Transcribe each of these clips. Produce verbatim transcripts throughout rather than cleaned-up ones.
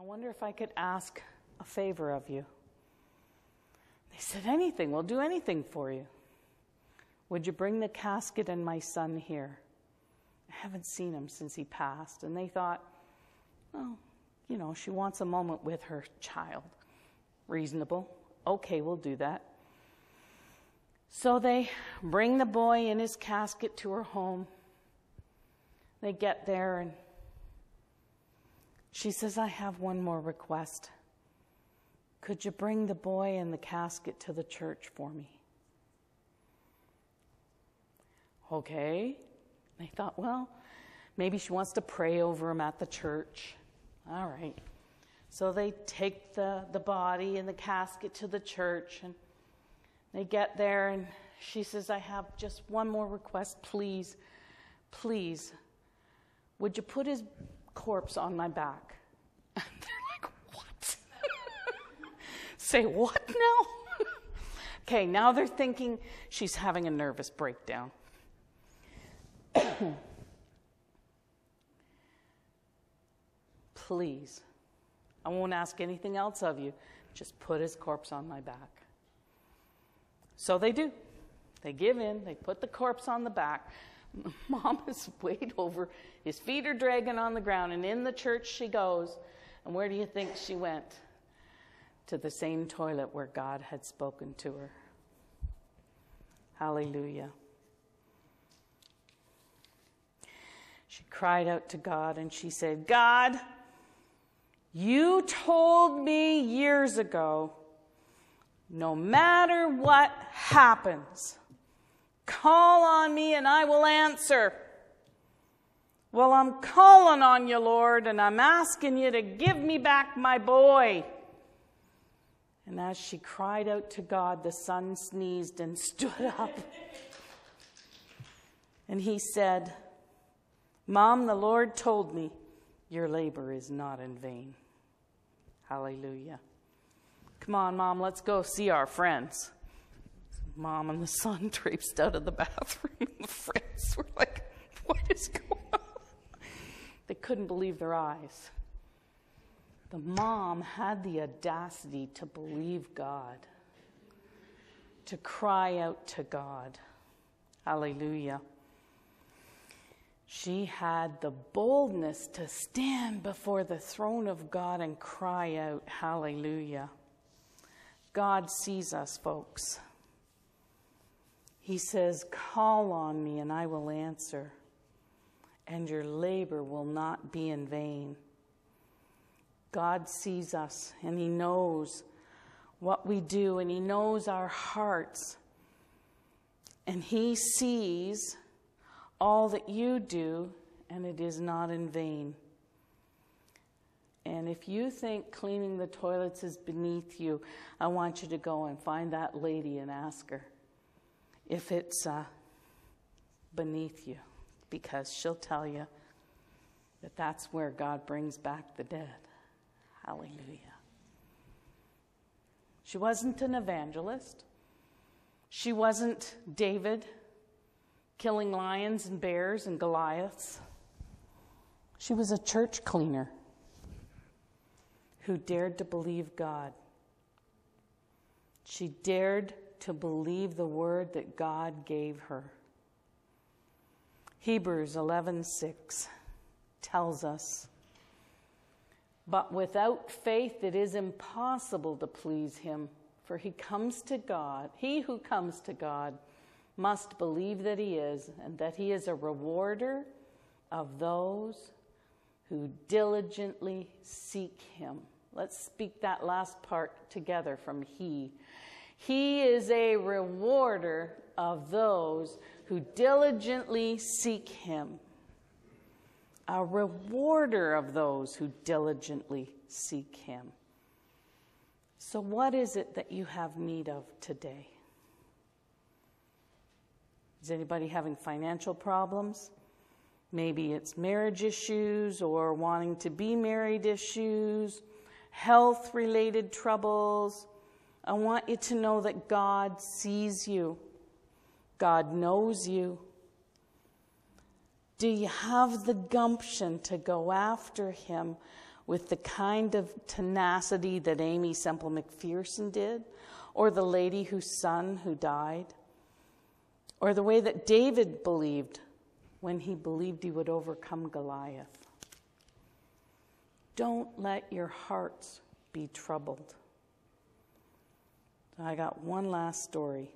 wonder if I could ask a favor of you. They said, anything, we'll do anything for you. Would you bring the casket and my son here? I haven't seen him since he passed. And they thought, oh, you know, she wants a moment with her child. Reasonable. Okay, we'll do that. So they bring the boy in his casket to her home. They get there and she says, I have one more request. Could you bring the boy and the casket to the church for me? Okay. They thought, well, maybe she wants to pray over him at the church. All right. So they take the, the body and the casket to the church, and they get there, and she says, I have just one more request, please, please. Would you put his corpse on my back? And they're like, what? Say what now? Okay, now they're thinking she's having a nervous breakdown. Please, I won't ask anything else of you. Just put his corpse on my back. So they do. They give in. They put the corpse on the back. Mom is weighed over. His feet are dragging on the ground. And in the church she goes. And where do you think she went? To the same toilet where God had spoken to her. Hallelujah. She cried out to God and she said, God, you told me years ago, no matter what happens, call on me and I will answer. Well, I'm calling on you, Lord, and I'm asking you to give me back my boy. And as she cried out to God, the son sneezed and stood up. And he said, Mom, the Lord told me your labor is not in vain. Hallelujah. Come on, Mom, let's go see our friends. Mom and the son traipsed out of the bathroom, and the friends were like, what is going on? They couldn't believe their eyes. The mom had the audacity to believe God, to cry out to God. Hallelujah. She had the boldness to stand before the throne of God and cry out, hallelujah. God sees us, folks. He says, call on me and I will answer, and your labor will not be in vain. God sees us and he knows what we do and he knows our hearts. And he sees all that you do, and it is not in vain. And if you think cleaning the toilets is beneath you, I want you to go and find that lady and ask her if it's uh, beneath you, because she'll tell you that that's where God brings back the dead. Hallelujah. She wasn't an evangelist. She wasn't David killing lions and bears and Goliaths. She was a church cleaner who dared to believe God. She dared to believe the word that God gave her. Hebrews eleven six tells us, but without faith it is impossible to please him, for he comes to God, he who comes to God must believe that he is, and that he is a rewarder of those who diligently seek him. Let's speak that last part together from he. He is a rewarder of those who diligently seek him. A rewarder of those who diligently seek him. So what is it that you have need of today? Is anybody having financial problems? Maybe it's marriage issues or wanting to be married issues, health-related troubles. I want you to know that God sees you. God knows you. Do you have the gumption to go after him with the kind of tenacity that Amy Semple McPherson did, or the lady whose son who died, or the way that David believed when he believed he would overcome Goliath. Don't let your hearts be troubled. I got one last story.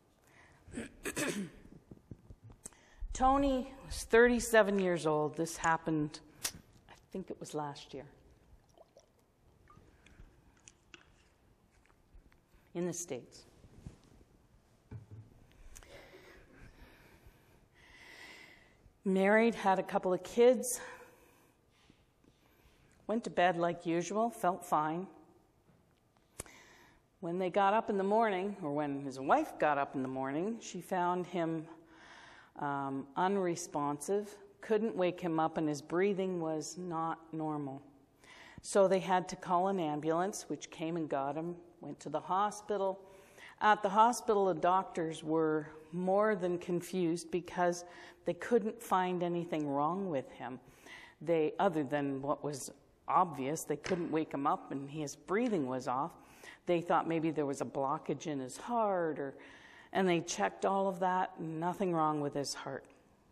Tony was thirty-seven years old. This happened, I think it was last year, in the States. Married, had a couple of kids, went to bed like usual, felt fine. When they got up in the morning, or when his wife got up in the morning, she found him um, unresponsive, couldn't wake him up, and his breathing was not normal. So they had to call an ambulance, which came and got him, went to the hospital. At the hospital, the doctors were more than confused because they couldn't find anything wrong with him. They, other than what was obvious, they couldn't wake him up and his breathing was off. They thought maybe there was a blockage in his heart, or, and they checked all of that, nothing wrong with his heart.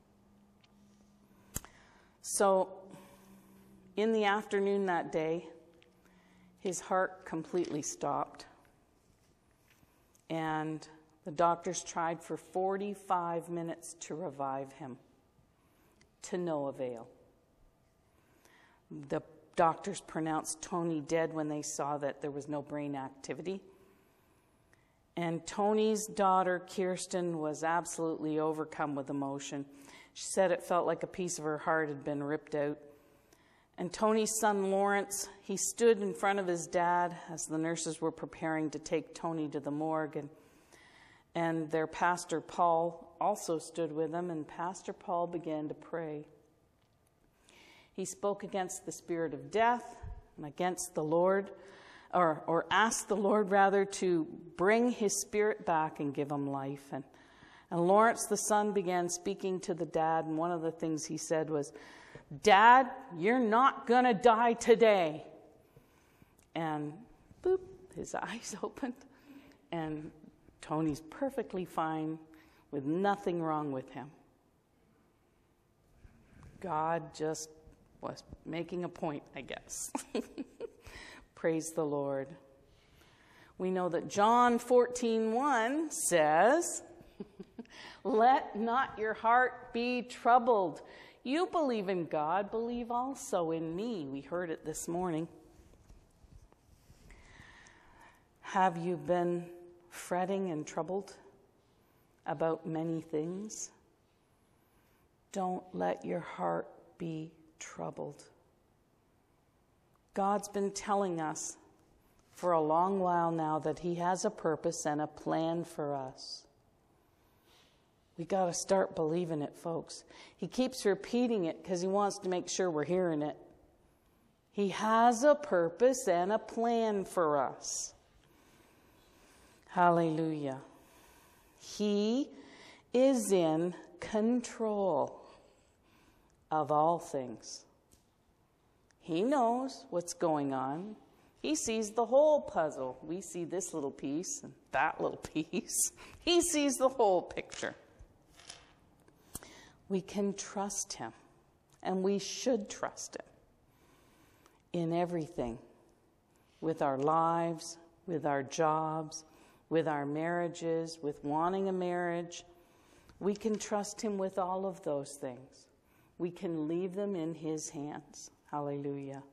So in the afternoon that day, his heart completely stopped. And the doctors tried for forty-five minutes to revive him, to no avail. The doctors pronounced Tony dead when they saw that there was no brain activity. And Tony's daughter, Kirsten, was absolutely overcome with emotion. She said it felt like a piece of her heart had been ripped out. And Tony's son, Lawrence, he stood in front of his dad as the nurses were preparing to take Tony to the morgue. And, and their pastor, Paul, also stood with them, and Pastor Paul began to pray. He spoke against the spirit of death and against the Lord, or, or asked the Lord, rather, to bring his spirit back and give him life. And, and Lawrence, the son, began speaking to the dad, and one of the things he said was, "Dad, you're not going to die today." And boop, his eyes opened, and Tony's perfectly fine with nothing wrong with him. God just was making a point, I guess. Praise the Lord. We know that John fourteen one says, "Let not your heart be troubled. You believe in God, believe also in me." We heard it this morning. Have you been fretting and troubled about many things? Don't let your heart be troubled. God's been telling us for a long while now that he has a purpose and a plan for us. We got to start believing it, folks. He keeps repeating it because he wants to make sure we're hearing it. He has a purpose and a plan for us. Hallelujah. He is in control of all things. He knows what's going on. He sees the whole puzzle. We see this little piece and that little piece. He sees the whole picture. We can trust him, and we should trust him in everything, with our lives, with our jobs, with our marriages, with wanting a marriage. We can trust him with all of those things. We can leave them in his hands. Hallelujah.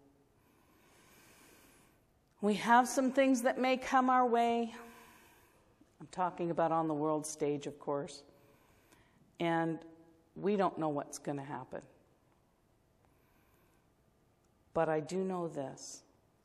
We have some things that may come our way. I'm talking about on the world stage, of course. And we don't know what's going to happen. But I do know this.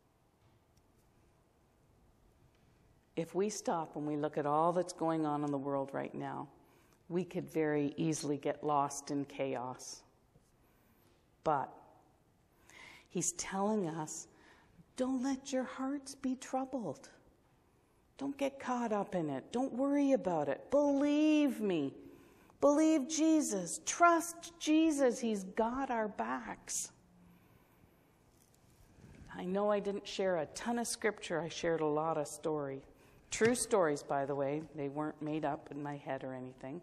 If we stop and we look at all that's going on in the world right now, we could very easily get lost in chaos. But he's telling us, don't let your hearts be troubled. Don't get caught up in it. Don't worry about it. Believe me. Believe Jesus. Trust Jesus. He's got our backs. I know I didn't share a ton of scripture. I shared a lot of story. True stories, by the way. They weren't made up in my head or anything.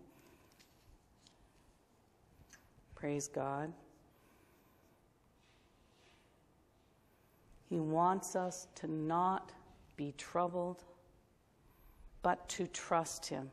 Praise God. He wants us to not be troubled, but to trust him.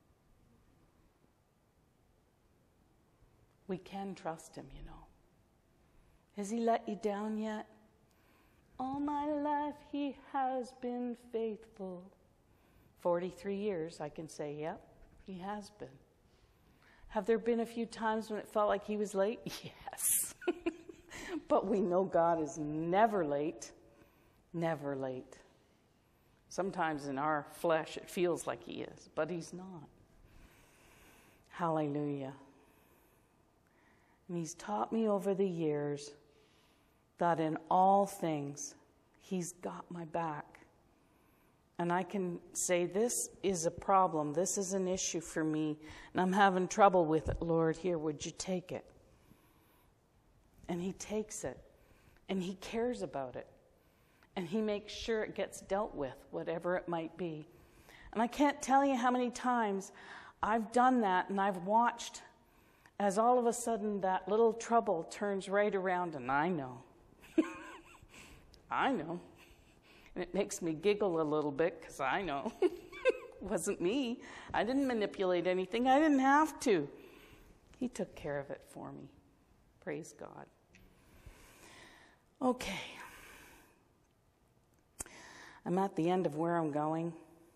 We can trust him, you know. Has he let you down yet? All my life he has been faithful. forty-three years, I can say, yep, he has been. Have there been a few times when it felt like he was late? Yes. But we know God is never late. Never late. Sometimes in our flesh it feels like he is, but he's not. Hallelujah. And he's taught me over the years that in all things he's got my back. And I can say, this is a problem. This is an issue for me. And I'm having trouble with it. Lord, here, would you take it? And he takes it. And he cares about it. And he makes sure it gets dealt with, whatever it might be. And I can't tell you how many times I've done that, and I've watched as all of a sudden that little trouble turns right around, and I know. I know. And it makes me giggle a little bit because I know. It wasn't me. I didn't manipulate anything. I didn't have to. He took care of it for me. Praise God. Okay. I'm at the end of where I'm going.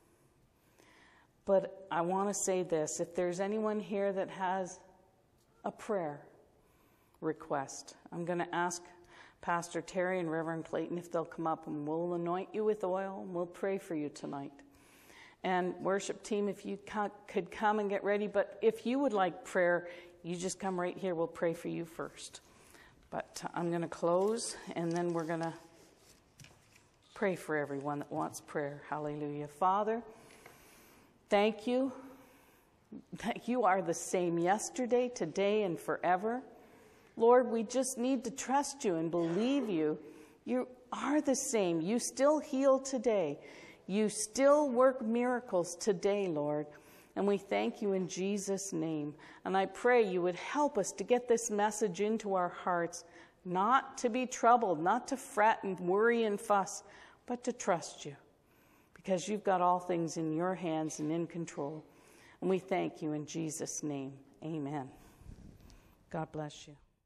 But I want to say this. If there's anyone here that has a prayer request, I'm going to ask Pastor Terry and Reverend Clayton if they'll come up, and we'll anoint you with oil and we'll pray for you tonight. And worship team, if you could come and get ready. But if you would like prayer, you just come right here. We'll pray for you first. But I'm going to close, and then we're going to pray for everyone that wants prayer. Hallelujah. Father, thank you that you are the same yesterday, today, and forever. Lord, we just need to trust you and believe you. You are the same. You still heal today. You still work miracles today, Lord. And we thank you in Jesus' name. And I pray you would help us to get this message into our hearts, not to be troubled, not to fret and worry and fuss, but to trust you, because you've got all things in your hands and in control. And we thank you in Jesus' name. Amen. God bless you.